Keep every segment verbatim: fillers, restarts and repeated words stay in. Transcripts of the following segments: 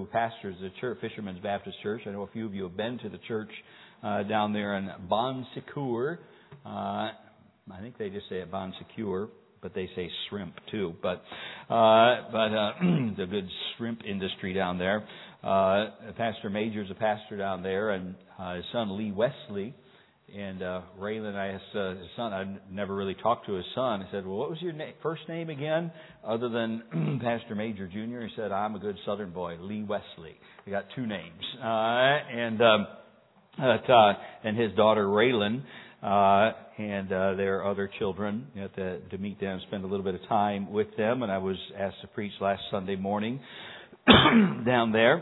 pastors of the church, Fisherman's Baptist Church. I know a few of you have been to the church uh, down there in Bon Secours. Uh, I think they just say it Bon Secours, but they say shrimp too. But uh, but uh, the good shrimp industry down there. Uh, Pastor Major's a pastor down there, and uh, his son Lee Wesley. And uh, Raylan, I asked uh, his son, I never really talked to his son. I said, well, what was your na- first name again, other than Pastor Major Junior? He said, I'm a good Southern boy, Lee Wesley. He got two names. Uh, and um, but, uh, and his daughter, Raylan, uh, and uh, their other children. You have to, to meet them, spend a little bit of time with them. And I was asked to preach last Sunday morning down there.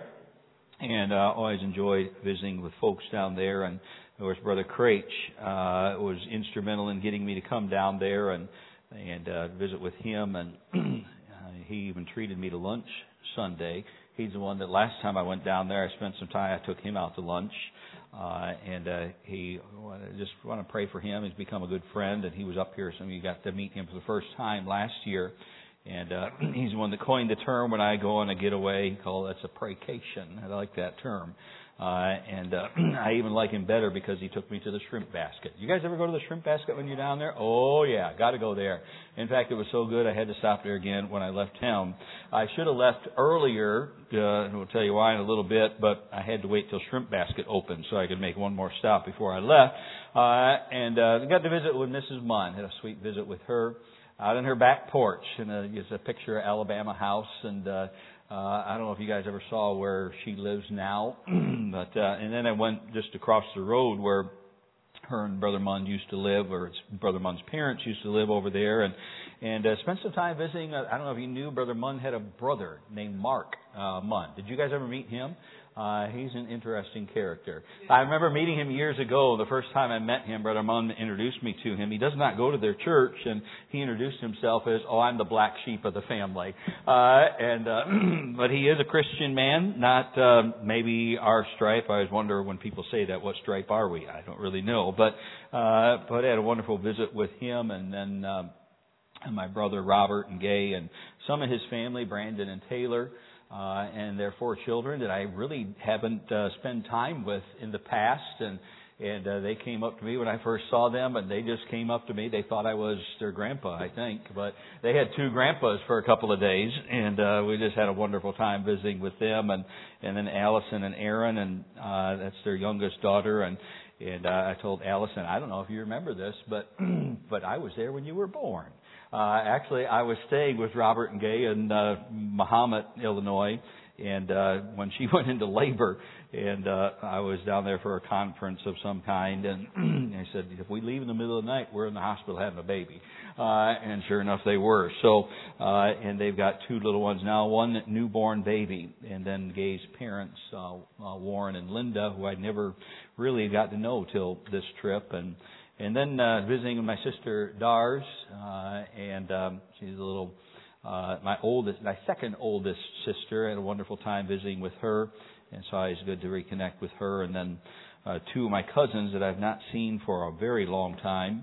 And uh, always enjoy visiting with folks down there. And of course, Brother Craich uh, was instrumental in getting me to come down there and and uh, visit with him. And uh, he even treated me to lunch Sunday. He's the one that last time I went down there, I spent some time. I took him out to lunch, uh, and uh, he I just want to pray for him. He's become a good friend, and he was up here. Some of you got to meet him for the first time last year. And uh, he's the one that coined the term when I go on a getaway. He called that's a praycation. I like that term. Uh, and uh, I even like him better because he took me to the shrimp basket. You guys ever go to the shrimp basket when you're down there? Oh, yeah, got to go there. In fact, it was so good I had to stop there again when I left town. I should have left earlier, uh, and we'll tell you why in a little bit, but I had to wait till shrimp basket opened so I could make one more stop before I left. Uh, and uh, got to visit with Missus Munn. Had a sweet visit with her out on her back porch. And uh, it's a picture of Alabama House, and uh, Uh, I don't know if you guys ever saw where she lives now, but uh, and then I went just across the road where her and Brother Munn used to live, or it's Brother Munn's parents used to live over there, and and uh, spent some time visiting. Uh, I don't know if you knew, Brother Munn had a brother named Mark uh, Munn. Did you guys ever meet him? Uh, he's an interesting character. I remember meeting him years ago. The first time I met him, Brother Munn introduced me to him. He does not go to their church, and he introduced himself as, oh, I'm the black sheep of the family. Uh, and uh, but he is a Christian man, not uh, maybe our stripe. I always wonder when people say that, what stripe are we? I don't really know. But, uh, but I had a wonderful visit with him, and then um, and my brother Robert and Gay, and some of his family, Brandon and Taylor. Uh, and their four children that I really haven't uh, spent time with in the past, and and uh, they came up to me when I first saw them, and they just came up to me. They thought I was their grandpa, I think, but they had two grandpas for a couple of days, and uh, we just had a wonderful time visiting with them, and and then Allison and Aaron, and uh, that's their youngest daughter, and and uh, I told Allison, I don't know if you remember this, but but I was there when you were born. Uh, actually, I was staying with Robert and Gay in uh, Mahomet, Illinois, and uh, when she went into labor, and uh, I was down there for a conference of some kind, and I said, if we leave in the middle of the night, we're in the hospital having a baby. Uh, and sure enough, they were. So, uh, and they've got two little ones now, one newborn baby, and then Gay's parents, uh, uh, Warren and Linda, who I never really got to know till this trip, and And then uh, visiting with my sister Dars, uh, and um, she's a little, uh, my oldest, my second oldest sister. I had a wonderful time visiting with her, and so it's good to reconnect with her. And then uh, two of my cousins that I've not seen for a very long time,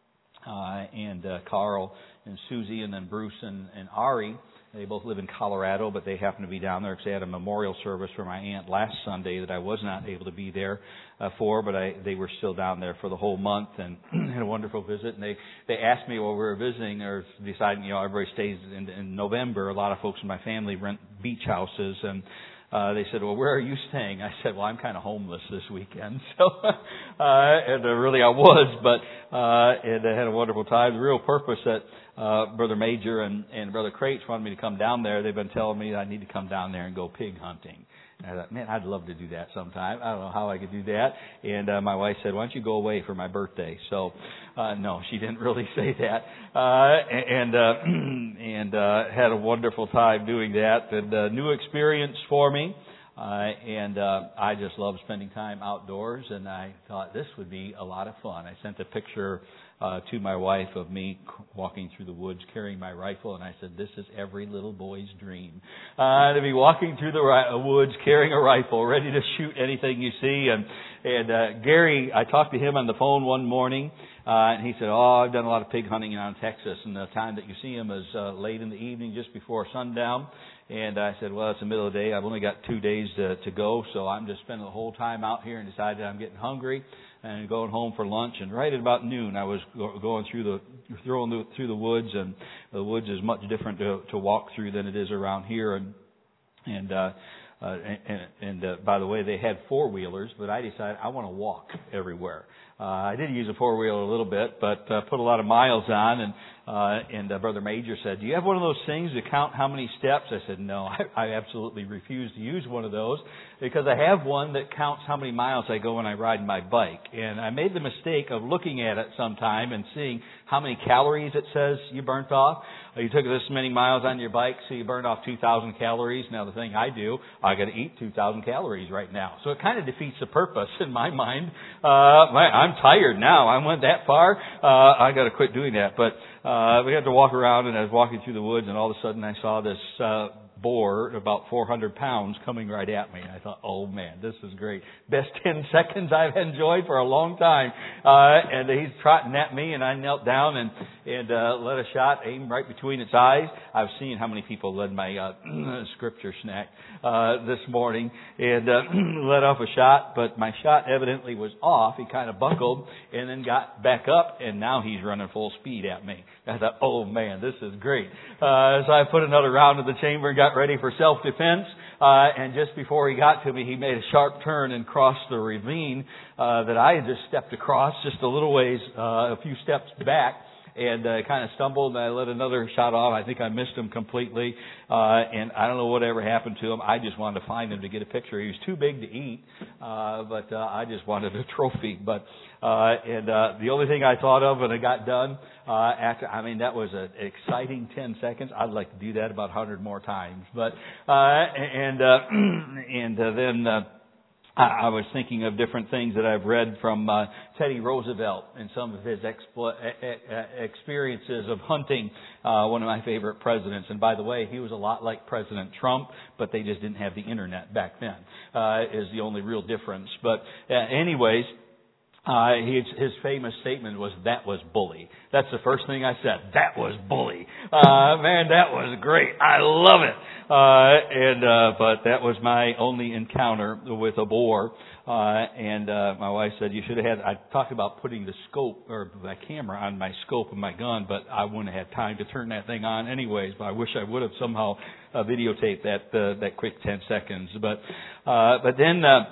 uh, and uh, Carl and Susie, and then Bruce and, and Ari. They both live in Colorado, but they happen to be down there because they had a memorial service for my aunt last Sunday that I was not able to be there uh, for, but I, they were still down there for the whole month and had a wonderful visit. And they, they asked me while we were visiting or deciding, you know, everybody stays in, in November. A lot of folks in my family rent beach houses, and Uh, they said, well, where are you staying? I said, well, I'm kind of homeless this weekend. So, uh, and uh, really I was, but, uh, and I had a wonderful time. The real purpose that, uh, Brother Major and, and Brother Craich wanted me to come down there. They've been telling me I need to come down there and go pig hunting. And I thought, man, I'd love to do that sometime. I don't know how I could do that. And uh, my wife said, why don't you go away for my birthday? So, uh, no, she didn't really say that. Uh, and, uh, and, uh, had a wonderful time doing that, and a new experience for me. Uh, and, uh, I just love spending time outdoors, and I thought this would be a lot of fun. I sent a picture, uh, to my wife of me walking through the woods carrying my rifle, and I said, this is every little boy's dream. Uh, to be walking through the ri- woods carrying a rifle, ready to shoot anything you see. And, and, uh, Gary, I talked to him on the phone one morning, Uh, and he said, oh, I've done a lot of pig hunting out in Texas, and the time that you see them is uh, late in the evening, just before sundown. And I said, well, it's the middle of the day. I've only got two days to, to go, so I'm just spending the whole time out here, and decided I'm getting hungry and going home for lunch. And right at about noon, I was go- going through the throwing the, through the woods, and the woods is much different to, to walk through than it is around here. And and uh, uh, and, and uh, by the way, they had four wheelers, but I decided I want to walk everywhere. Uh, I did use a four wheeler a little bit, but uh, put a lot of miles on. And uh, and uh, Brother Major said, "Do you have one of those things to count how many steps?" I said, "No, I, I absolutely refuse to use one of those because I have one that counts how many miles I go when I ride my bike." And I made the mistake of looking at it sometime and seeing how many calories it says you burnt off. You took this many miles on your bike, so you burned off two thousand calories. Now, the thing I do, I got to eat two thousand calories right now. So it kind of defeats the purpose in my mind. Uh, I'm tired now. I went that far. Uh, I got to quit doing that. But uh, we had to walk around, and I was walking through the woods, and all of a sudden I saw this uh, boar about four hundred pounds coming right at me. I thought, oh man, this is great. Best ten seconds I've enjoyed for a long time. Uh, and he's trotting at me, and I knelt down and, and uh, let a shot aim right between its eyes. I've seen how many people led my uh, scripture snack uh, this morning and uh, let off a shot, but my shot evidently was off. He kind of buckled and then got back up, and now he's running full speed at me. I thought, oh man, this is great. Uh, so I put another round in the chamber and got ready for self-defense. Uh, and just before he got to me, he made a sharp turn and crossed the ravine uh, that I had just stepped across just a little ways, uh, a few steps back. And uh, kind of stumbled, and I let another shot off. I think I missed him completely, uh, and I don't know whatever happened to him. I just wanted to find him to get a picture. He was too big to eat, uh, but uh, I just wanted a trophy. But uh, and uh, the only thing I thought of when I got done uh, after, I mean, that was an exciting ten seconds. I'd like to do that about a hundred more times. But uh, and uh, and uh, then. Uh, I was thinking of different things that I've read from uh, Teddy Roosevelt and some of his expl- experiences of hunting, uh, one of my favorite presidents. And by the way, he was a lot like President Trump, but they just didn't have the internet back then, uh, is the only real difference. But uh, anyways, Uh, his, his famous statement was, "That was bully." That's the first thing I said. That was bully. Uh, man, that was great. I love it. Uh, and, uh, but that was my only encounter with a boar. Uh, and, uh, my wife said, you should have had, I talked about putting the scope or the camera on my scope of my gun, but I wouldn't have had time to turn that thing on anyways. But I wish I would have somehow uh, videotaped that, uh, that quick ten seconds. But, uh, but then, uh,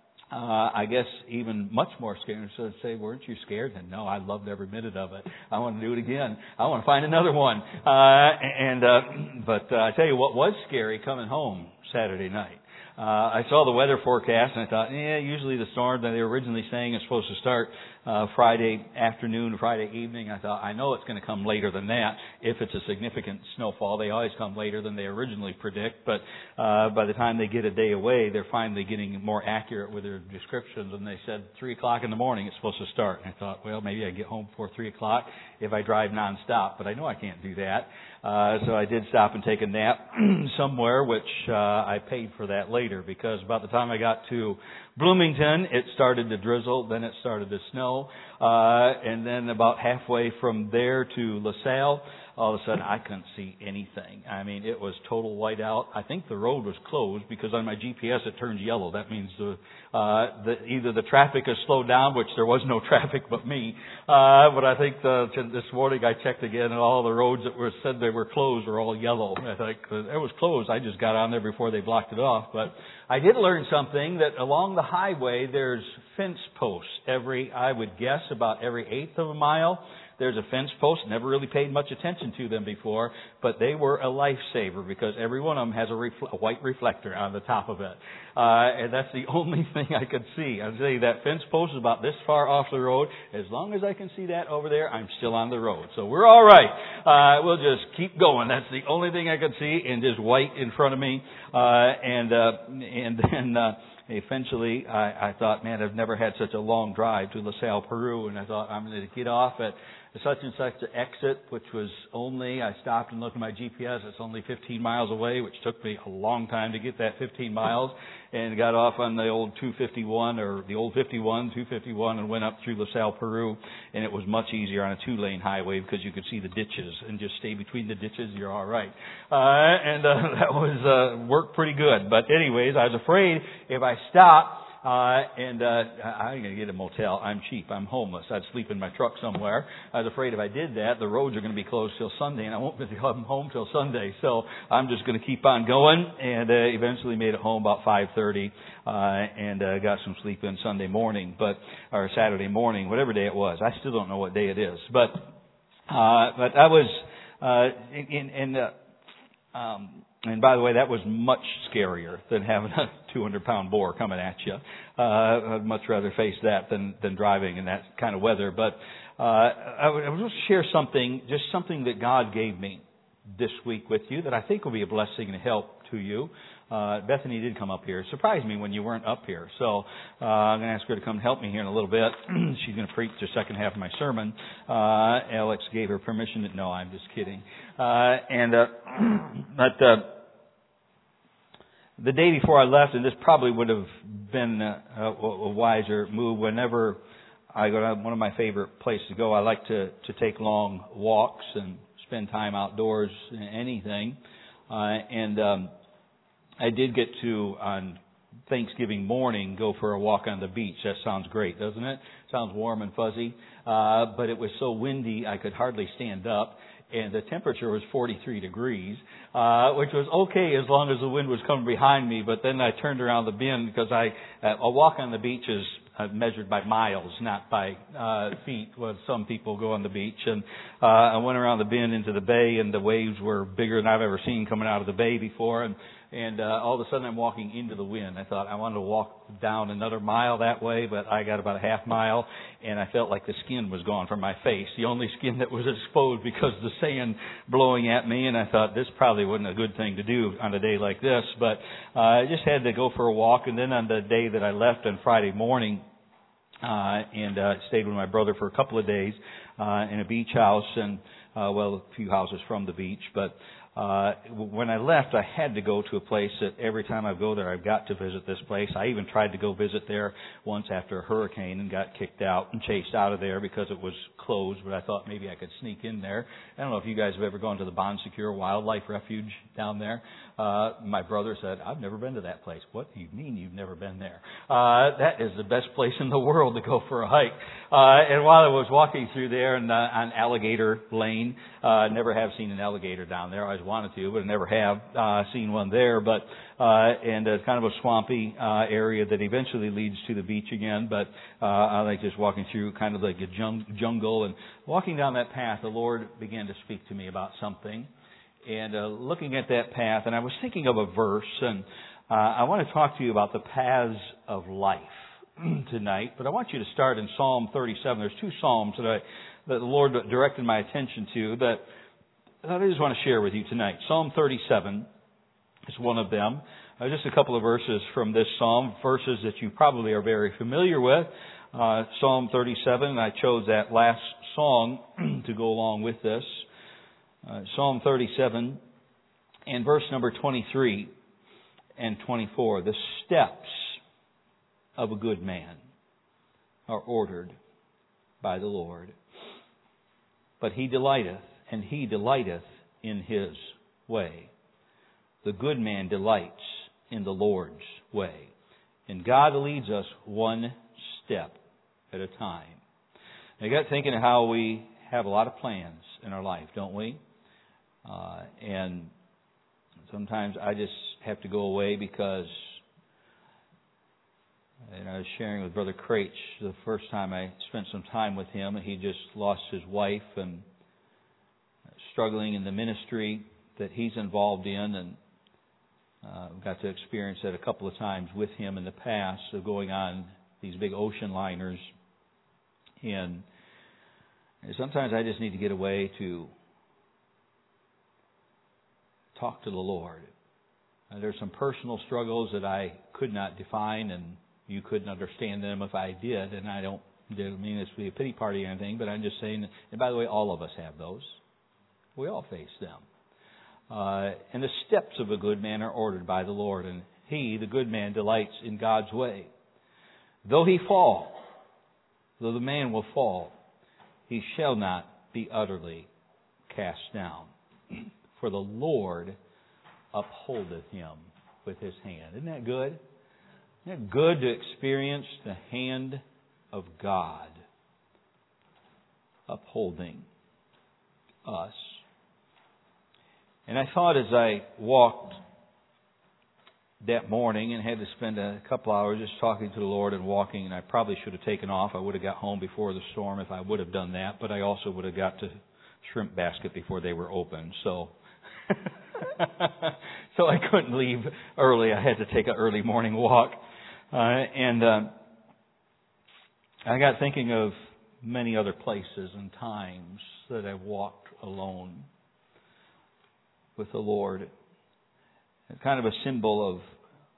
Uh, I guess even much more scared. So I'd say, weren't you scared? And no, I loved every minute of it. I want to do it again. I want to find another one. Uh, and, uh, but uh, I tell you what was scary coming home Saturday night. Uh, I saw the weather forecast and I thought, yeah, usually the storm that they were originally saying is supposed to start uh, Friday afternoon, Friday evening. I thought, I know it's going to come later than that. If it's a significant snowfall, they always come later than they originally predict. But uh, by the time they get a day away, they're finally getting more accurate with their descriptions. And they said three o'clock in the morning it's supposed to start. And I thought, well, maybe I get home before three o'clock if I drive nonstop. But I know I can't do that. Uh, so I did stop and take a nap somewhere, which uh, I paid for that later, because by the time I got to Bloomington, it started to drizzle, then it started to snow, uh, and then about halfway from there to LaSalle, all of a sudden I couldn't see anything. I mean, it was total whiteout. I think the road was closed because on my G P S it turns yellow. That means the, uh, the, either the traffic has slowed down, which there was no traffic but me. Uh, but I think the, this morning I checked again, and all the roads that were said they were closed were all yellow. I think it was closed. I just got on there before they blocked it off. But I did learn something, that along the highway there's fence posts every, I would guess, about every eighth of a mile. There's a fence post. Never really paid much attention to them before, but they were a lifesaver because every one of them has a, refle- a white reflector on the top of it. Uh, and that's the only thing I could see. I'll tell you, that fence post is about this far off the road. As long as I can see that over there, I'm still on the road. So we're all right. Uh, we'll just keep going. That's the only thing I could see, and just white in front of me. Uh, and, uh, and then, uh, Eventually, I, I thought, man, I've never had such a long drive to LaSalle, Peru, and I thought I'm going to get off at such and such exit, which was only, I stopped and looked at my G P S, it's only fifteen miles away, which took me a long time to get that fifteen miles, and got off on the old two fifty-one, or the old fifty-one, two fifty-one, and went up through La Salle, Peru, and it was much easier on a two-lane highway because you could see the ditches, and just stay between the ditches, you're all right. Uh, and uh, that was, uh, worked pretty good. But anyways, I was afraid if I stopped, Uh, and, uh, I'm going to get a motel. I'm cheap. I'm homeless. I'd sleep in my truck somewhere. I was afraid if I did that, the roads are going to be closed till Sunday, and I won't be home till Sunday. So I'm just going to keep on going, and, uh, eventually made it home about five thirty, uh, and, uh, got some sleep in Sunday morning, but, or Saturday morning, whatever day it was. I still don't know what day it is. But, uh, but I was, uh, in, in, uh, um, And by the way, that was much scarier than having a two hundred pound boar coming at you. Uh, I'd much rather face that than, than driving in that kind of weather. But, uh, I would, I would just share something, just something that God gave me this week with you that I think will be a blessing and help to you. Uh, Bethany did come up here. It surprised me when you weren't up here. So, uh, I'm going to ask her to come help me here in a little bit. She's going to preach the second half of my sermon. Uh, Alex gave her permission to, no, I'm just kidding. Uh, and, uh, but, uh, the day before I left, and this probably would have been a, a, a wiser move, whenever I go to one of my favorite places to go, I like to, to take long walks and spend time outdoors, anything. Uh, and, um, I did get to, on Thanksgiving morning, go for a walk on the beach. That sounds great, doesn't it? Sounds warm and fuzzy. Uh, but it was so windy, I could hardly stand up. And the temperature was forty-three degrees, uh, which was okay as long as the wind was coming behind me. But then I turned around the bend because I, uh, a walk on the beach is uh, measured by miles, not by, uh, feet, well, some people go on the beach. And, uh, I went around the bend into the bay, and the waves were bigger than I've ever seen coming out of the bay before. And, And, uh, all of a sudden I'm walking into the wind. I thought I wanted to walk down another mile that way, but I got about a half mile, and I felt like the skin was gone from my face. The only skin that was exposed because of the sand blowing at me, and I thought this probably wasn't a good thing to do on a day like this, but, uh, I just had to go for a walk. And then on the day that I left on Friday morning, uh, and, uh, stayed with my brother for a couple of days, uh, in a beach house, and, uh, well, a few houses from the beach, but, Uh, when I left, I had to go to a place that every time I go there, I've got to visit this place. I even tried to go visit there once after a hurricane and got kicked out and chased out of there because it was closed, but I thought maybe I could sneak in there. I don't know if you guys have ever gone to the Bon Secure Wildlife Refuge down there. Uh, my brother said, I've never been to that place. What do you mean you've never been there? Uh, that is the best place in the world to go for a hike. Uh, and while I was walking through there and, uh, on Alligator Lane, uh, never have seen an alligator down there. I always wanted to, but I never have, uh, seen one there. But, uh, and it's kind of a swampy, uh, area that eventually leads to the beach again. But, uh, I like just walking through kind of like a jung- jungle and walking down that path. The Lord began to speak to me about something. And, uh, looking at that path, and I was thinking of a verse, and, uh, I want to talk to you about the paths of life tonight. But I want you to start in Psalm thirty-seven. There's two Psalms that I, that the Lord directed my attention to that I just want to share with you tonight. Psalm thirty-seven is one of them. Uh, just a couple of verses from this Psalm, verses that you probably are very familiar with. Uh, Psalm thirty-seven, and I chose that last song to go along with this. Uh, Psalm thirty-seven and verse number twenty-three and twenty-four. The steps of a good man are ordered by the Lord, but he delighteth, and he delighteth in his way. The good man delights in the Lord's way. And God leads us one step at a time. Now, you got thinking of how we have a lot of plans in our life, don't we? Uh, and sometimes I just have to go away because, and I was sharing with Brother Craich the first time I spent some time with him, and he just lost his wife and struggling in the ministry that he's involved in, and uh, got to experience that a couple of times with him in the past, of going on these big ocean liners. And sometimes I just need to get away to talk to the Lord. Uh, there's some personal struggles that I could not define, and you couldn't understand them if I did, and I don't Didn't mean this to be a pity party or anything, but I'm just saying, and by the way, all of us have those. We all face them. Uh, and the steps of a good man are ordered by the Lord, and he, the good man, delights in God's way. Though he fall, though the man will fall, he shall not be utterly cast down. For the Lord upholdeth him with his hand. Isn't that good? Isn't it good to experience the hand of God upholding us? And I thought as I walked that morning and had to spend a couple hours just talking to the Lord and walking, and I probably should have taken off. I would have got home before the storm if I would have done that, but I also would have got to Shrimp Basket before they were open. So so I couldn't leave early. I had to take an early morning walk. Uh, and uh, I got thinking of many other places and times that I walked alone with the Lord. It's kind of a symbol of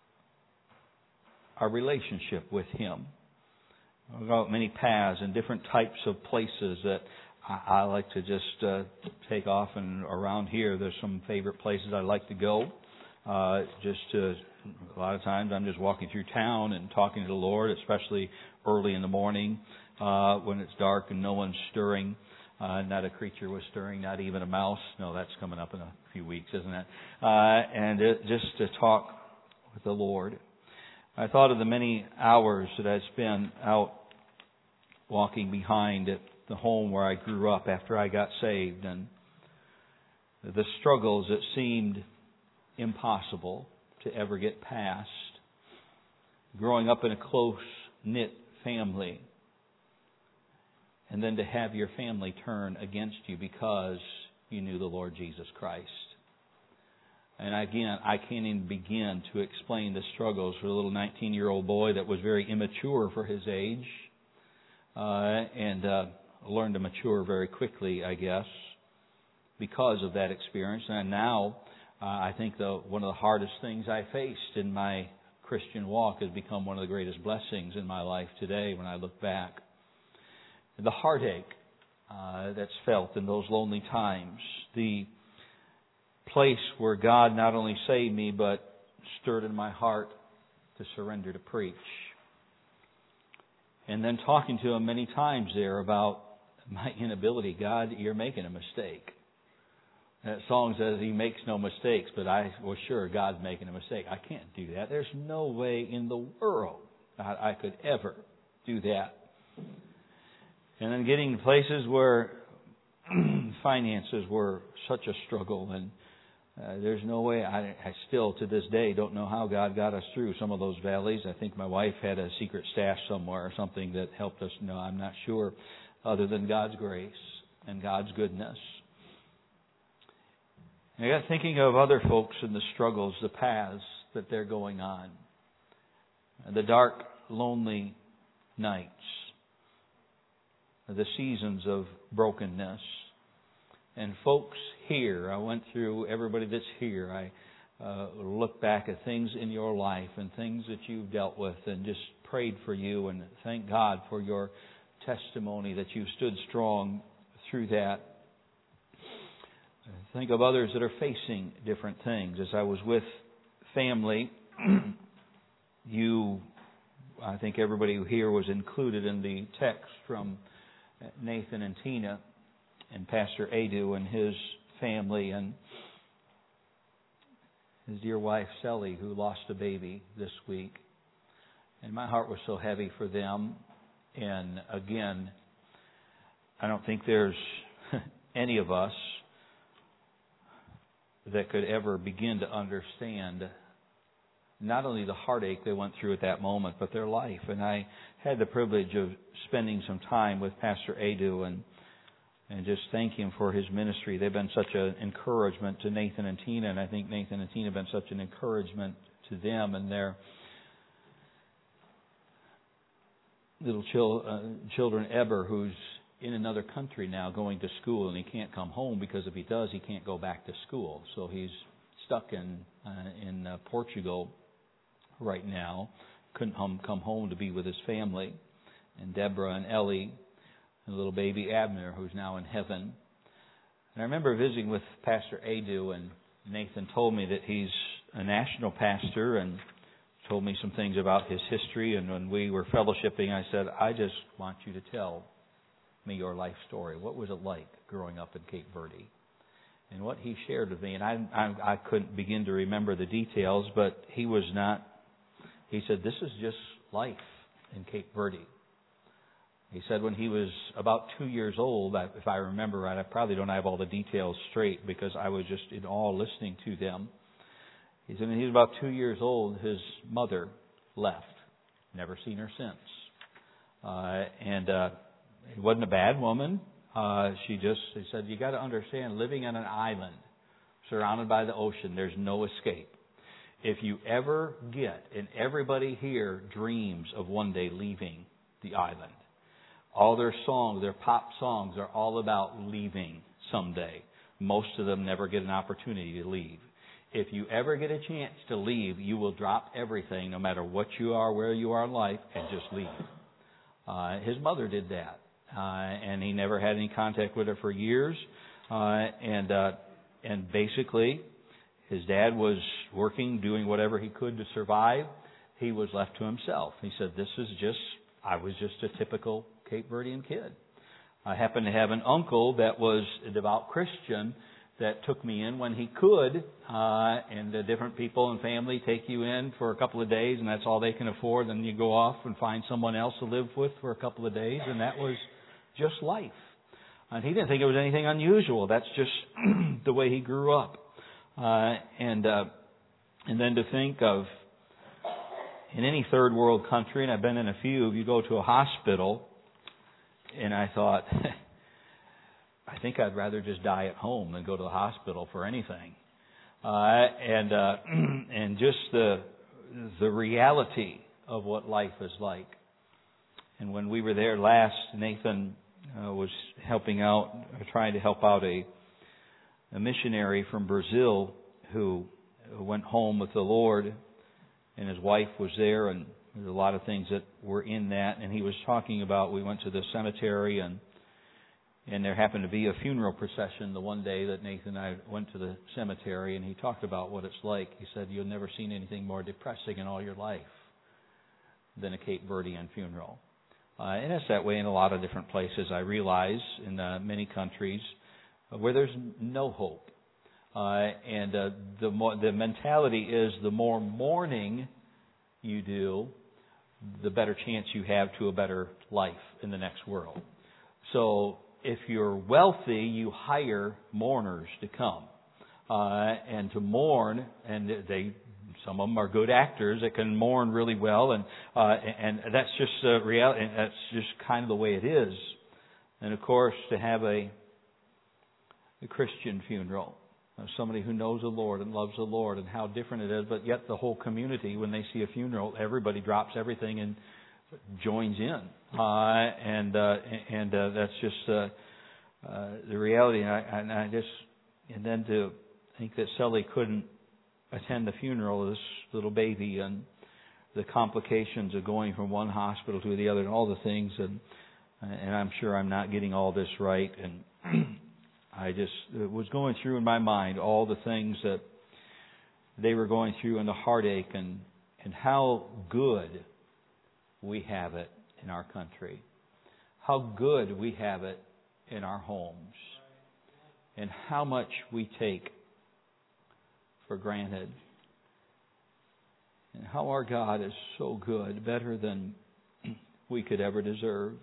our relationship with Him. I've got many paths and different types of places that I, I like to just uh, take off. And around here, there's some favorite places I like to go. Uh, just to, a lot of times I'm just walking through town and talking to the Lord, especially early in the morning uh, when it's dark and no one's stirring. Uh, not a creature was stirring, not even a mouse. No, that's coming up in a few weeks, isn't it? Uh, and it, just to talk with the Lord. I thought of the many hours that I spent out walking behind at the home where I grew up after I got saved, and the struggles that seemed impossible to ever get past. Growing up in a close-knit family, and then to have your family turn against you because you knew the Lord Jesus Christ. And again, I can't even begin to explain the struggles for a little nineteen-year-old boy that was very immature for his age, uh, and uh, learned to mature very quickly, I guess, because of that experience. And now, uh, I think the, one of the hardest things I faced in my Christian walk has become one of the greatest blessings in my life today when I look back. The heartache uh, that's felt in those lonely times, the place where God not only saved me but stirred in my heart to surrender to preach. And then talking to Him many times there about my inability. God, you're making a mistake. That song says He makes no mistakes, but I was sure God's making a mistake. I can't do that. There's no way in the world I, I could ever do that. And then getting to places where finances were such a struggle, and uh, there's no way, I, I still to this day don't know how God got us through some of those valleys. I think my wife had a secret stash somewhere or something that helped us. No, I'm not sure, other than God's grace and God's goodness. And I got thinking of other folks and the struggles, the paths that they're going on, and the dark, lonely nights, the seasons of brokenness. And folks here, I went through everybody that's here. I uh, look back at things in your life and things that you've dealt with and just prayed for you, and thank God for your testimony that you stood strong through that. Think of others that are facing different things. As I was with family, you, I think everybody here was included in the text from Nathan and Tina and Pastor Adu and his family and his dear wife Sally, who lost a baby this week. And my heart was so heavy for them. And again, I don't think there's any of us that could ever begin to understand not only the heartache they went through at that moment, but their life. And I had the privilege of spending some time with Pastor Adu and and just thank him for his ministry. They've been such an encouragement to Nathan and Tina, and I think Nathan and Tina have been such an encouragement to them and their little chil- uh, children. Eber, who's in another country now going to school, and he can't come home because if he does, he can't go back to school. So he's stuck in uh, in uh, Portugal right now. Couldn't hum, come home to be with his family. and Deborah and Ellie, and little baby Abner, who's now in heaven. And I remember visiting with Pastor Adu, and Nathan told me that he's a national pastor and told me some things about his history. And when we were fellowshipping, I said, I just want you to tell me your life story. What was it like growing up in Cape Verde? And what he shared with me, and I, I, I couldn't begin to remember the details, but he was not, he said, this is just life in Cape Verde. He said when he was about two years old, if I remember right, I probably don't have all the details straight because I was just in awe listening to them. He said when he was about two years old, his mother left. Never seen her since. Uh, and uh, it wasn't a bad woman. Uh, she just, he said, you got to understand, living on an island surrounded by the ocean, there's no escape. If you ever get, and everybody here dreams of one day leaving the island. All their songs, their pop songs, are all about leaving someday. Most of them never get an opportunity to leave. If you ever get a chance to leave, you will drop everything, no matter what you are, where you are in life, and just leave. Uh, his mother did that. Uh, and he never had any contact with her for years. Uh, and uh, and basically, his dad was working, doing whatever he could to survive. He was left to himself. He said, this is just, I was just a typical Cape Verdean kid. I happened to have an uncle that was a devout Christian that took me in when he could. Uh, and the different people and family take you in for a couple of days, and that's all they can afford. Then you go off and find someone else to live with for a couple of days, and that was just life. And he didn't think it was anything unusual. That's just the way he grew up. Uh, and uh, and then to think of, in any third world country, and I've been in a few, you go to a hospital, and I thought, I think I'd rather just die at home than go to the hospital for anything. Uh, and uh, and just the the reality of what life is like. And when we were there last, Nathan uh, was helping out, or trying to help out a, a missionary from Brazil who went home with the Lord, and his wife was there, and there's a lot of things that were in that. And he was talking about, we went to the cemetery, and and there happened to be a funeral procession the one day that Nathan and I went to the cemetery, and he talked about what it's like. He said, you've never seen anything more depressing in all your life than a Cape Verdean funeral. Uh, and it's that way in a lot of different places, I realize, in uh, many countries where there's no hope. Uh, and uh, the more, the mentality is the more mourning you do, the better chance you have to a better life in the next world. So if you're wealthy, you hire mourners to come uh, and to mourn, and they some of them are good actors that can mourn really well, and uh, and that's just uh, reality. That's just kind of the way it is. And of course, to have a a Christian funeral, of somebody who knows the Lord and loves the Lord, and how different it is. But yet, the whole community, when they see a funeral, everybody drops everything and joins in, uh, and uh, and uh, that's just uh, uh, the reality. And I, and I just and then to think that Sully couldn't attend the funeral of this little baby, and the complications of going from one hospital to the other, and all the things, and and I'm sure I'm not getting all this right, and I just it was going through in my mind all the things that they were going through, and the heartache, and and how good we have it in our country, how good we have it in our homes, and how much we take for granted, and how our God is so good, better than we could ever deserve.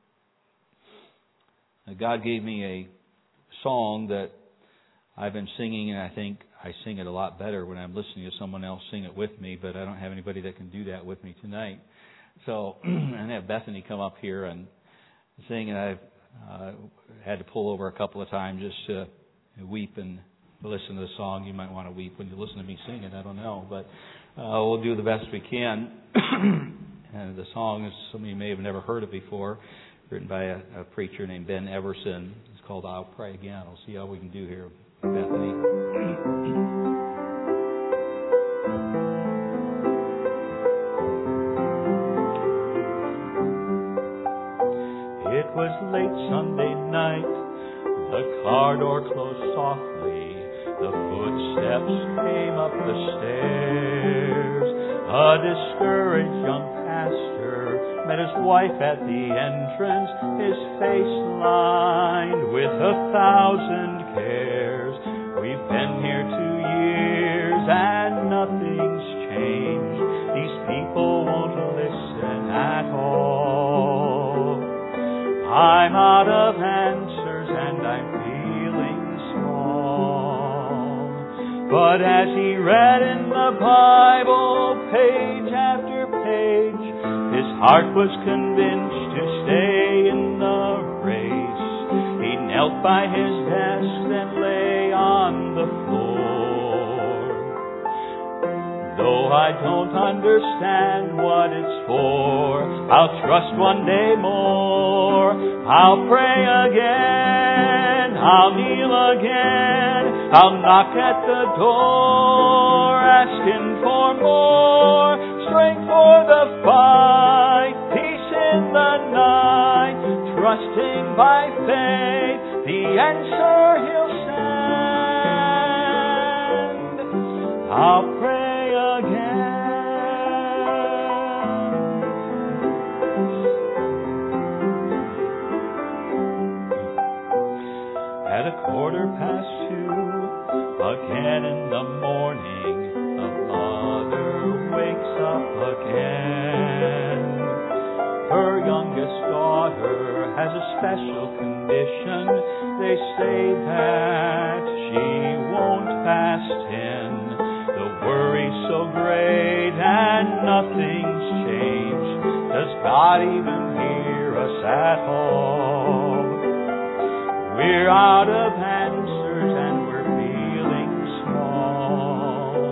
Now, God gave me a song that I've been singing, and I think I sing it a lot better when I'm listening to someone else sing it with me, but I don't have anybody that can do that with me tonight. So I have Bethany come up here and sing, and I've uh, had to pull over a couple of times just to weep and listen to the song. You might want to weep when you listen to me sing it, I don't know, but uh, we'll do the best we can. And the song is, some of you may have never heard it before, written by a, a preacher named Ben Everson. It's called I'll Pray Again. We'll see how we can do here, Bethany. was late Sunday night. The car door closed softly. The footsteps came up the stairs. A discouraged young pastor met his wife at the entrance, his face lined with a thousand cares. We've been here two years and nothing's changed. These people won't listen at all. I'm out of answers and I'm feeling small. But as he read in the Bible, page after page, his heart was convinced to stay in the race. He knelt by his desk, then lay on the floor. Though I don't understand what it's for, I'll trust one day more. I'll pray again, I'll kneel again, I'll knock at the door, asking for more strength for the fight, peace in the night, trusting by faith the answer He'll send. I'll pray again. At a quarter past two, again in the morning, a mother wakes up again. Her youngest daughter has a special condition. They say that she won't pass ten. The worry's so great and nothing's changed. Does God even hear us at all? We're out of answers and we're feeling small.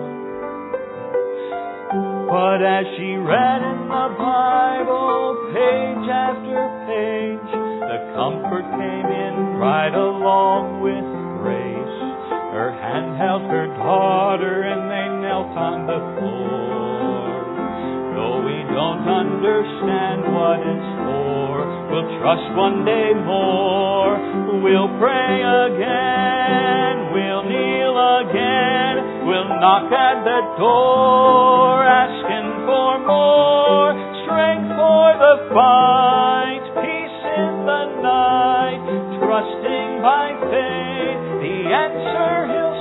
But as she read in the Bible, page after page, the comfort came in right along with grace. Her hand held her daughter and they knelt on the floor. Though we don't understand what it's for, we'll trust one day more. We'll pray again, we'll kneel again, we'll knock at the door, asking for more strength for the fight, peace in the night, trusting by faith the answer He'll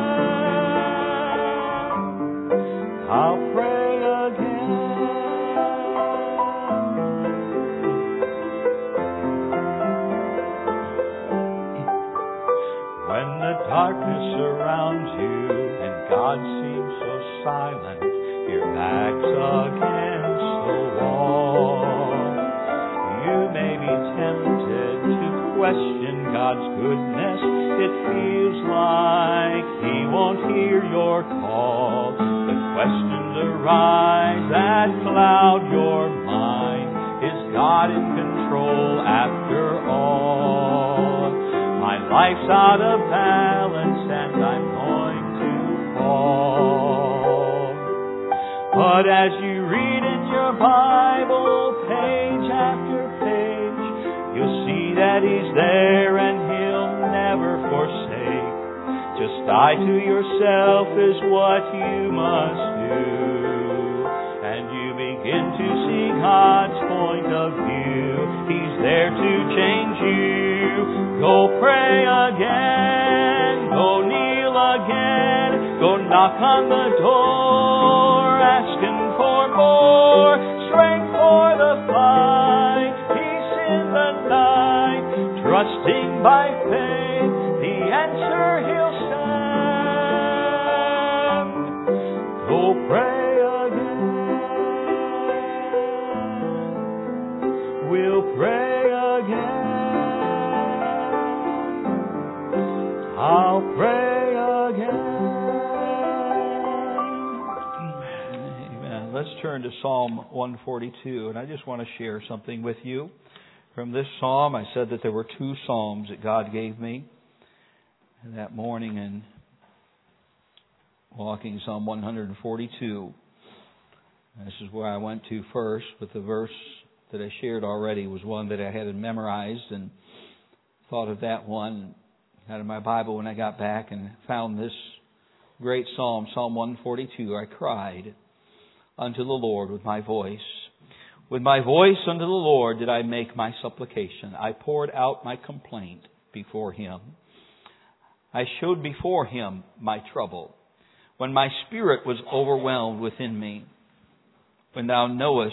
send. I'll pray again. When the darkness surrounds you and God seems so silent, your back's against the wall, you may be tempted to question God's goodness. It feels like He won't hear your call. The questions arise that cloud your mind. Is God in control after all? My life's out of balance and I'm going to fall. But as you read in your Bible, page after page, you'll see that He's there and He'll never forsake. Just die to yourself is what you must do, and you begin to see God's point of view. He's there to change you. Go pray again, go kneel again, go knock on the door, asking for more strength for the fight, peace in the night, trusting by faith the answer He'll send. Go pray again, we'll pray again. I'll pray again. Amen. Let's turn to Psalm one forty-two, and I just want to share something with you from this psalm. I said that there were two psalms that God gave me that morning in walking Psalm one forty-two. This is where I went to first with the verse that I shared already was one that I had memorized, and thought of that one out of my Bible when I got back and found this great psalm, Psalm one forty-two. I cried unto the Lord with my voice. With my voice unto the Lord did I make my supplication. I poured out my complaint before Him. I showed before Him my trouble, when my spirit was overwhelmed within me. When Thou knowest,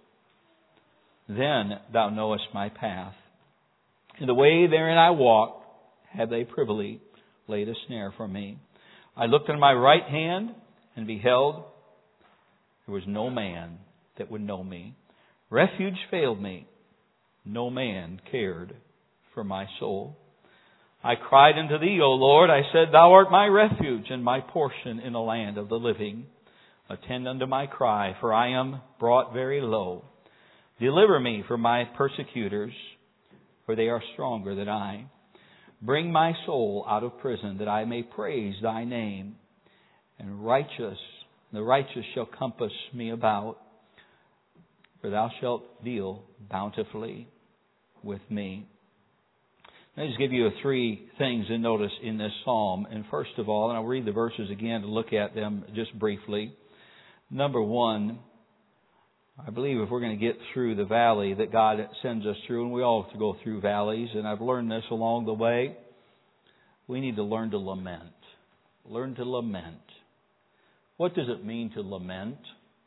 then Thou knowest my path. In the way therein I walk, have they privily laid a snare for me. I looked on my right hand and beheld, there was no man that would know me. Refuge failed me. No man cared for my soul. I cried unto Thee, O Lord. I said, Thou art my refuge and my portion in the land of the living. Attend unto my cry, for I am brought very low. Deliver me from my persecutors, for they are stronger than I. Bring my soul out of prison, that I may praise Thy name. And righteous, the righteous shall compass me about, for Thou shalt deal bountifully with me. Let me just give you three things to notice in this psalm. And first of all, and I'll read the verses again to look at them just briefly. Number one, I believe if we're going to get through the valley that God sends us through, and we all have to go through valleys, and I've learned this along the way, we need to learn to lament. Learn to lament. What does it mean to lament?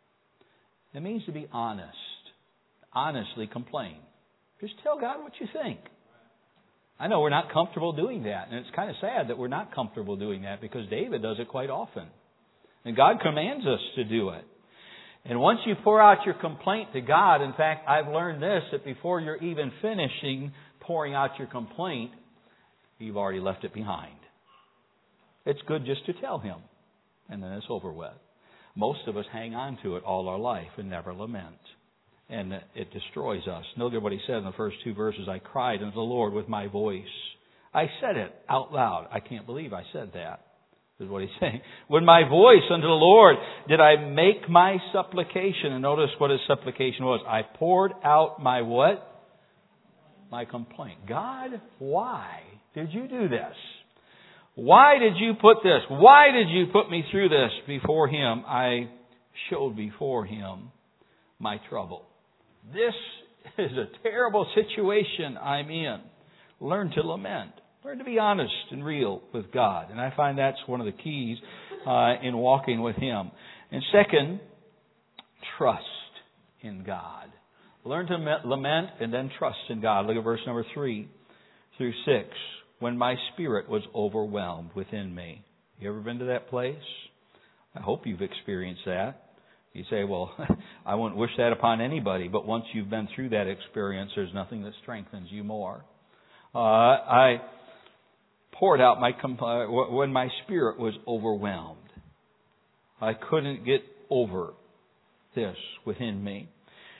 It means to be honest. Honestly complain. Just tell God what you think. I know we're not comfortable doing that, and it's kind of sad that we're not comfortable doing that, because David does it quite often. And God commands us to do it. And once you pour out your complaint to God, in fact, I've learned this, that before you're even finishing pouring out your complaint, you've already left it behind. It's good just to tell Him, and then it's over with. Most of us hang on to it all our life and never lament. And it destroys us. Note what he said in the first two verses. I cried unto the Lord with my voice. I said it out loud. I can't believe I said that, is what he's saying. With my voice unto the Lord did I make my supplication. And notice what his supplication was. I poured out my what? My complaint. God, why did you do this? Why did you put this? Why did you put me through this before Him? I showed before Him my trouble. This is a terrible situation I'm in. Learn to lament. Learn to be honest and real with God. And I find that's one of the keys uh, in walking with Him. And second, trust in God. Learn to lament and then trust in God. Look at verse number three through six. When my spirit was overwhelmed within me. You ever been to that place? I hope you've experienced that. You say, well, I wouldn't wish that upon anybody, but once you've been through that experience, there's nothing that strengthens you more. Uh, I poured out my, compl- when my spirit was overwhelmed. I couldn't get over this within me.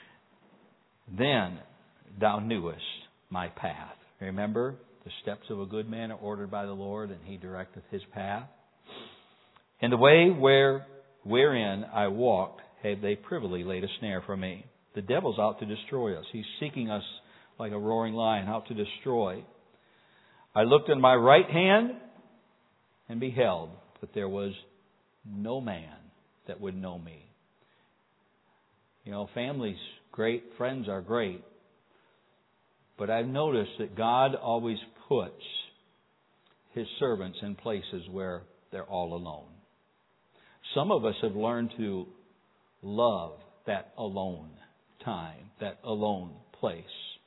Then Thou knewest my path. Remember, the steps of a good man are ordered by the Lord, and He directeth his path. In the way where wherein I walked, have they privily laid a snare for me. The devil's out to destroy us. He's seeking us like a roaring lion, out to destroy. I looked in my right hand and beheld that there was no man that would know me. You know, family's great, friends are great. But I've noticed that God always puts His servants in places where they're all alone. Some of us have learned to love that alone time, that alone place.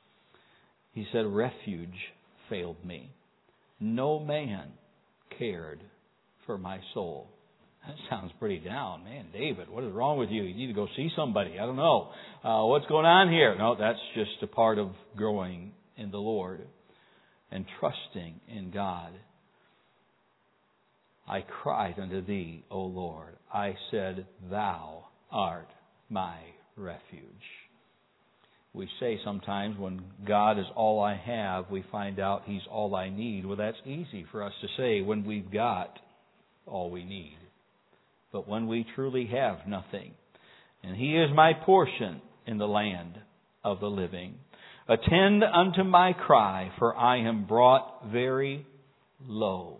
He said, refuge failed me. No man cared for my soul. That sounds pretty down. Man, David, what is wrong with you? You need to go see somebody. I don't know. Uh, what's going on here? No, that's just a part of growing in the Lord and trusting in God. I cried unto Thee, O Lord. I said, Thou art my refuge. We say sometimes when God is all I have, we find out He's all I need. Well, that's easy for us to say when we've got all we need. But when we truly have nothing, and He is my portion in the land of the living. Attend unto my cry, for I am brought very low.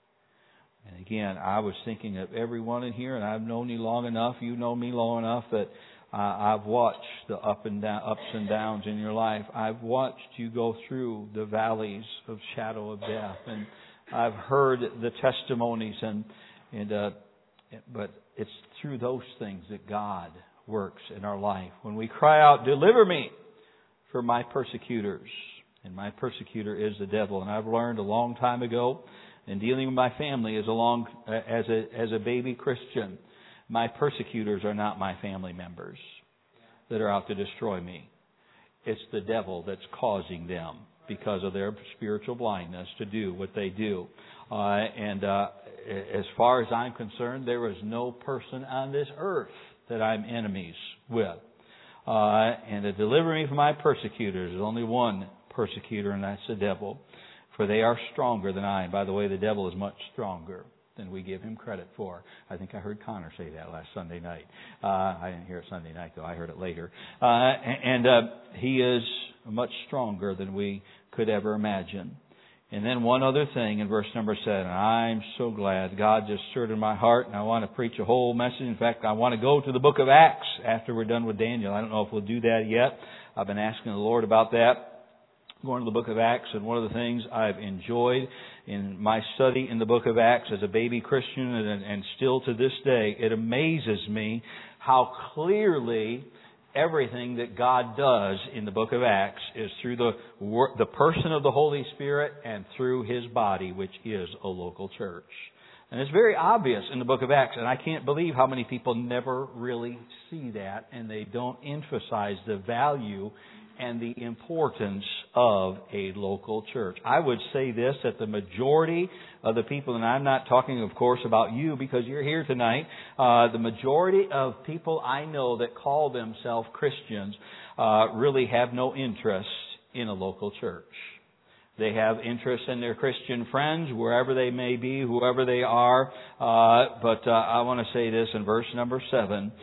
And again, I was thinking of everyone in here, and I've known you long enough, you know me long enough, that uh, I've watched the up and down, ups and downs in your life. I've watched you go through the valleys of shadow of death, and I've heard the testimonies, and and uh, but it's through those things that God works in our life. When we cry out, "Deliver me from my persecutors," and my persecutor is the devil. And I've learned a long time ago, in dealing with my family as a long as a as a baby Christian, my persecutors are not my family members that are out to destroy me. It's the devil that's causing them, because of their spiritual blindness, to do what they do. Uh, and uh, as far as I'm concerned, there is no person on this earth that I'm enemies with. Uh, and to deliver me from my persecutors, there's only one persecutor, and that's the devil. For they are stronger than I. And by the way, the devil is much stronger than we give him credit for. I think I heard Connor say that last Sunday night. Uh, I didn't hear it Sunday night, though. I heard it later. Uh, and uh, he is much stronger than we could ever imagine. And then one other thing in verse number seven. I'm so glad God just stirred in my heart, and I want to preach a whole message. In fact, I want to go to the book of Acts after we're done with Daniel. I don't know if we'll do that yet. I've been asking the Lord about that. Going to the book of Acts, and one of the things I've enjoyed in my study in the book of Acts as a baby Christian, and, and still to this day, it amazes me how clearly everything that God does in the book of Acts is through the the person of the Holy Spirit and through His body, which is a local church. And it's very obvious in the book of Acts, and I can't believe how many people never really see that, and they don't emphasize the value and the importance of a local church. I would say this, that the majority of the people, and I'm not talking, of course, about you because you're here tonight, uh, the majority of people I know that call themselves Christians uh, really have no interest in a local church. They have interest in their Christian friends, wherever they may be, whoever they are. Uh, but uh, I want to say this in verse number seven,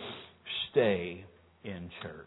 stay in church.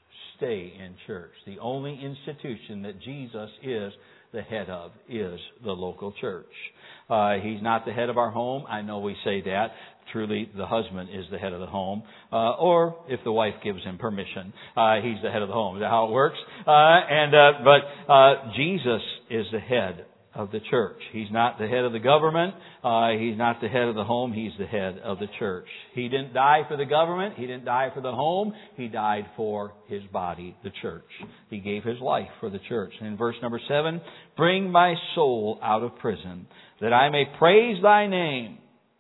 Stay in church. The only institution that Jesus is the head of is the local church. Uh, he's not the head of our home. I know we say that. Truly, the husband is the head of the home. Uh, or, if the wife gives him permission, uh, he's the head of the home. Is that how it works? Uh, and uh, But uh, Jesus is the head of the church. He's not the head of the government. Uh, he's not the head of the home. He's the head of the church. He didn't die for the government. He didn't die for the home. He died for His body, the church. He gave His life for the church. And in verse number seven, bring my soul out of prison, that I may praise Thy name.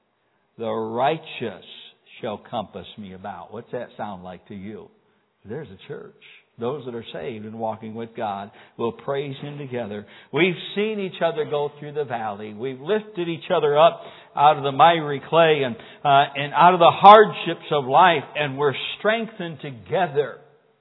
The righteous shall compass me about. What's that sound like to you? There's a church. Those that are saved and walking with God will praise Him together. We've seen each other go through the valley. We've lifted each other up out of the miry clay and uh, and out of the hardships of life, and we're strengthened together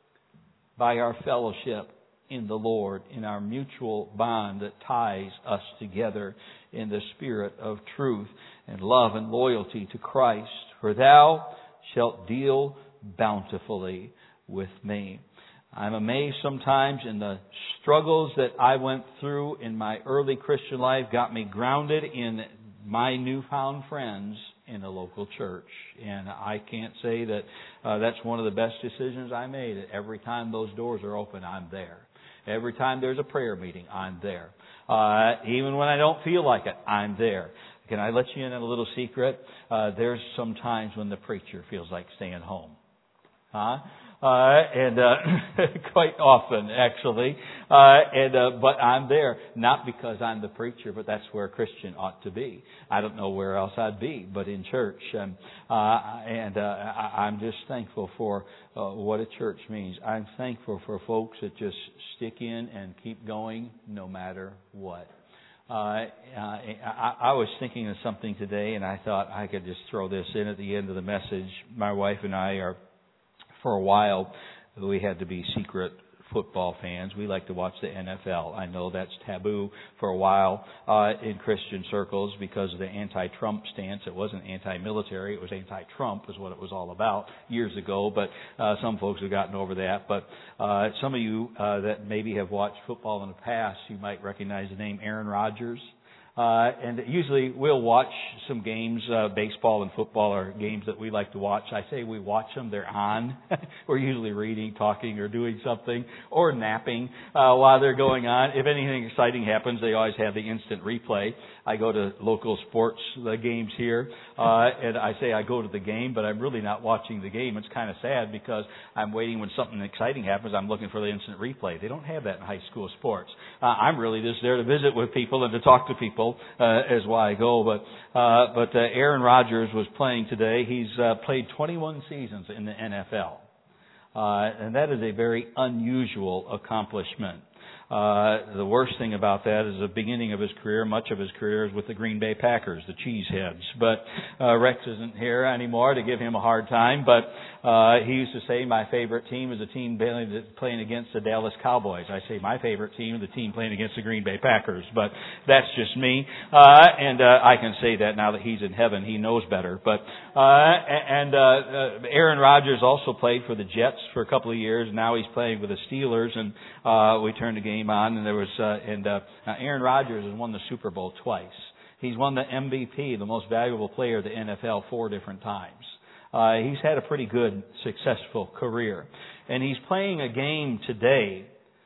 by our fellowship in the Lord, in our mutual bond that ties us together in the spirit of truth and love and loyalty to Christ. For Thou shalt deal bountifully with me. I'm amazed sometimes in the struggles that I went through in my early Christian life, got me grounded in my newfound friends in a local church. And I can't say that uh, that's one of the best decisions I made. Every time those doors are open, I'm there. Every time there's a prayer meeting, I'm there. Uh, even when I don't feel like it, I'm there. Can I let you in on a little secret? Uh, there's some times when the preacher feels like staying home. Huh? Uh, and, uh, quite often, actually. Uh, and, uh, but I'm there, not because I'm the preacher, but that's where a Christian ought to be. I don't know where else I'd be, but in church. Um, uh, and, uh, I, I'm just thankful for, uh, what a church means. I'm thankful for folks that just stick in and keep going no matter what. Uh, I, I was thinking of something today, and I thought I could just throw this in at the end of the message. My wife and I are, for a while, we had to be secret football fans. We like to watch the N F L. I know that's taboo for a while uh, in Christian circles because of the anti-Trump stance. It wasn't anti-military. It was anti-Trump is what it was all about years ago. But uh, some folks have gotten over that. But uh, some of you uh, that maybe have watched football in the past, you might recognize the name Aaron Rodgers. Uh, and usually we'll watch some games, uh, baseball and football are games that we like to watch. I say we watch them, they're on. We're usually reading, talking, or doing something, or napping uh, while they're going on. If anything exciting happens, they always have the instant replay. I go to local sports uh, games here, uh, and I say I go to the game, but I'm really not watching the game. It's kind of sad because I'm waiting when something exciting happens. I'm looking for the instant replay. They don't have that in high school sports. Uh, I'm really just there to visit with people and to talk to people. Uh, is why I go, but uh, but uh, Aaron Rodgers was playing today. He's uh, played twenty-one seasons in the N F L, uh, and that is a very unusual accomplishment. Uh, the worst thing about that is the beginning of his career, much of his career is with the Green Bay Packers, the Cheeseheads. But uh, Rex isn't here anymore to give him a hard time. But uh, he used to say my favorite team is the team playing against the Dallas Cowboys. I say my favorite team is the team playing against the Green Bay Packers. But that's just me. Uh, and uh, I can say that now that he's in heaven. He knows better. But uh, and uh, uh, Aaron Rodgers also played for the Jets for a couple of years. Now he's playing with the Steelers. And uh, we turned the game on, and there was uh, and uh, now Aaron Rodgers has won the Super Bowl twice. He's won the M V P, the most valuable player of the N F L, four different times. Uh, he's had a pretty good, successful career, and he's playing a game today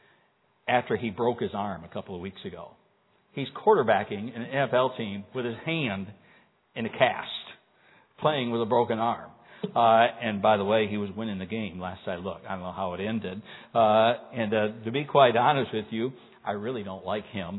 after he broke his arm a couple of weeks ago. He's quarterbacking an N F L team with his hand in a cast, playing with a broken arm. Uh, and by the way, he was winning the game last I looked. I don't know how it ended. Uh, and uh, to be quite honest with you, I really don't like him,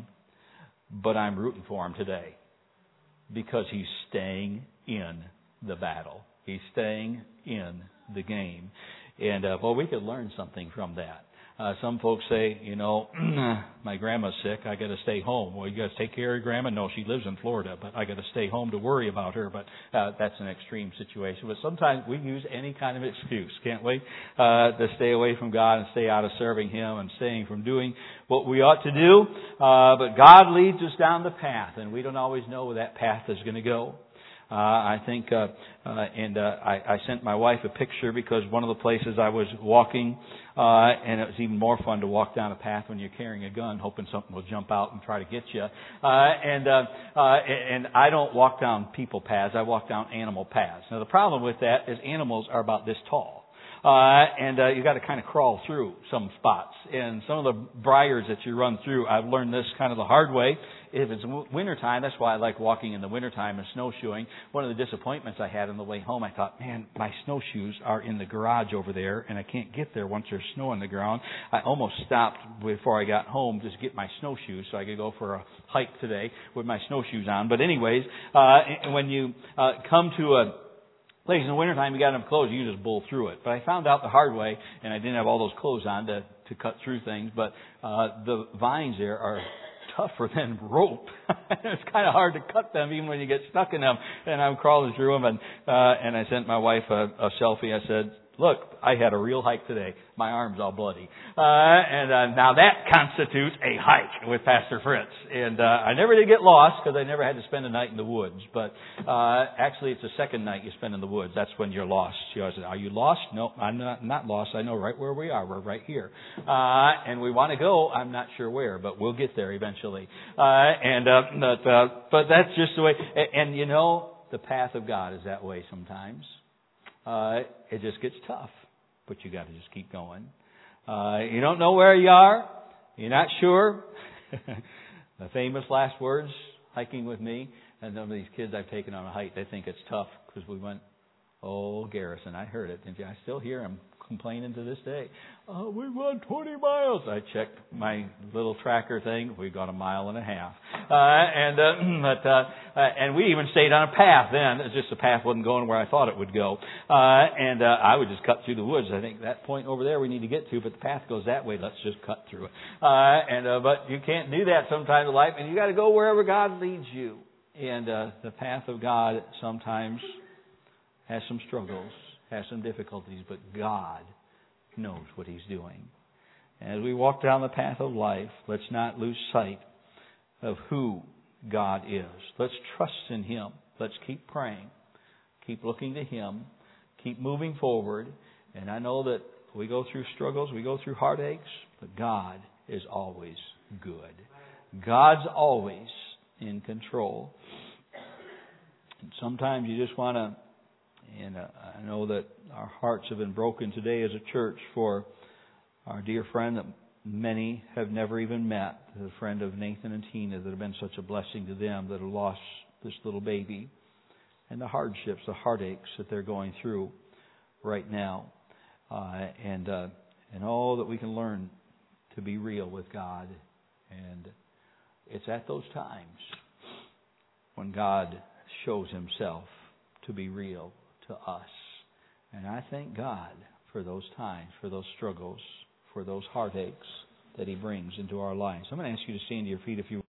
but I'm rooting for him today because he's staying in the battle. He's staying in the game. And, uh, well, we could learn something from that. Uh, some folks say, you know, my grandma's sick, I got to stay home. Well, you got to take care of your grandma? No, she lives in Florida, but I got to stay home to worry about her. But uh, that's an extreme situation. But sometimes we use any kind of excuse, can't we, uh, to stay away from God and stay out of serving Him and staying from doing what we ought to do. Uh, but God leads us down the path, and we don't always know where that path is going to go. Uh, I think, uh, uh, and uh, I, I sent my wife a picture because one of the places I was walking, uh, and it was even more fun to walk down a path when you're carrying a gun, hoping something will jump out and try to get you. Uh, and uh, uh, and I don't walk down people paths; I walk down animal paths. Now the problem with that is animals are about this tall. Uh, and uh, you got to kind of crawl through some spots. And some of the briars that you run through, I've learned this kind of the hard way. If it's wintertime, that's why I like walking in the wintertime and snowshoeing. One of the disappointments I had on the way home, I thought, man, my snowshoes are in the garage over there, and I can't get there once there's snow on the ground. I almost stopped before I got home just to get my snowshoes so I could go for a hike today with my snowshoes on. But anyways, uh, when you uh, come to a place in the wintertime, you got enough clothes, you just bull through it. But I found out the hard way, and I didn't have all those clothes on to, to cut through things, but uh, the vines there are tougher than rope. It's kind of hard to cut them even when you get stuck in them. And I'm crawling through them, and uh, and I sent my wife a, a selfie. I said, look, I had a real hike today. My arm's all bloody. Uh, and uh, now that constitutes a hike with Pastor Fritz. And uh, I never did get lost because I never had to spend a night in the woods. But uh, actually, it's the second night you spend in the woods. That's when you're lost. She always said, are you lost? No, I'm not, not lost. I know right where we are. We're right here. Uh, and we want to go. I'm not sure where, but we'll get there eventually. Uh, and uh, but, uh, but that's just the way. And, and you know, the path of God is that way sometimes. Uh, it just gets tough, but you got to just keep going. Uh, you don't know where you are. You're not sure. The famous last words, hiking with me, and some of these kids I've taken on a hike, they think it's tough because we went, oh, Garrison, I heard it. Didn't you? I still hear him complaining to this day. Oh, we went twenty miles. I checked my little tracker thing. We got a mile and a half. Uh, and uh, but uh, uh, and we even stayed on a path then. It's just the path wasn't going where I thought it would go. Uh, and uh, I would just cut through the woods. I think that point over there we need to get to, but the path goes that way. Let's just cut through it. Uh, and uh, but you can't do that sometimes in life, and you got to go wherever God leads you. And uh, the path of God sometimes has some struggles, has some difficulties, but God knows what He's doing. As we walk down the path of life, let's not lose sight of who God is. Let's trust in Him. Let's keep praying. Keep looking to Him. Keep moving forward. And I know that we go through struggles, we go through heartaches, but God is always good. God's always in control. And sometimes you just want to, and uh, I know that our hearts have been broken today as a church for our dear friend that many have never even met, the friend of Nathan and Tina that have been such a blessing to them that have lost this little baby, and the hardships, the heartaches that they're going through right now, uh, and uh, and all that we can learn to be real with God. And it's at those times when God shows Himself to be real to us. And I thank God for those times, for those struggles, for those heartaches that He brings into our lives. I'm going to ask you to stand to your feet if you